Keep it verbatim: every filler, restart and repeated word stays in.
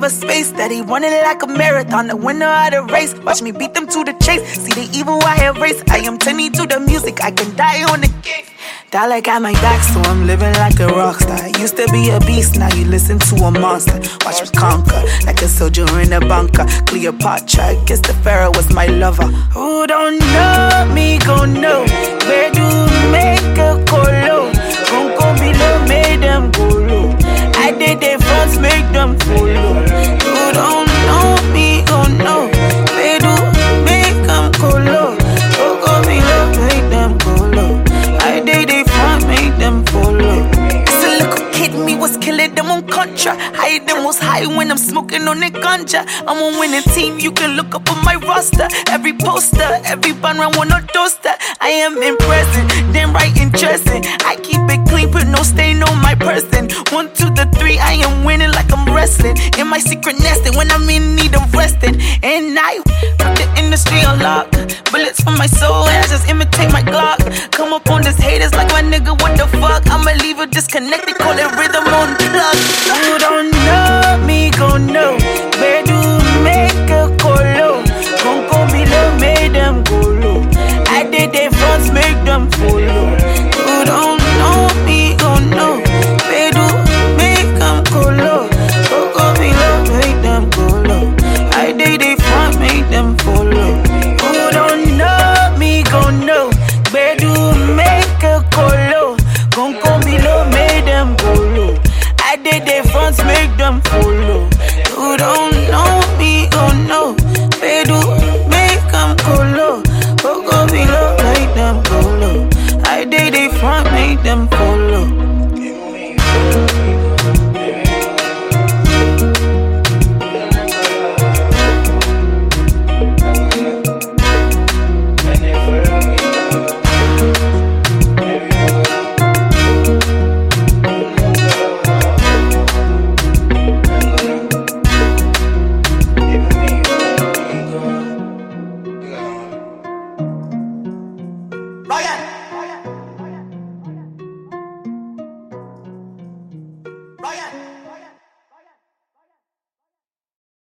a space. That he running like a marathon, the winner of the race. Watch me beat them to the chase. See the evil I erase. I am turning to the music, I can die on the game. Dollar got my back, so I'm living like a rockstar. Used to be a beast, now you listen to a monster. Watch me conquer, like a soldier in a bunker. Cleopatra, I guess the pharaoh was my lover. Who don't know me gon' know. Where do we make a colo? Don't go below, make them go low. I did their fronts, make them follow. Who don't know me gon' know. Where do we make them colo? Don't go below, make them go low. I did they front, make them follow. As a little kid, me was killing them on contra. High them was high when I'm smoking on the ganja. I'm a winning team, you can look up on my roster. Every poster, every bun round one or toaster. I am impressing, then right interesting. I keep it clean, put no stain on my person. One, two, the three, I am winning like I'm wrestling. In my secret nesting, when I'm in need of resting. And I put the industry on lock. Bullets for my soul, and I just imitate my Glock. Come up on these haters like my nigga, what the fuck? I'ma leave it disconnected, call it rhythm on the plug. You don't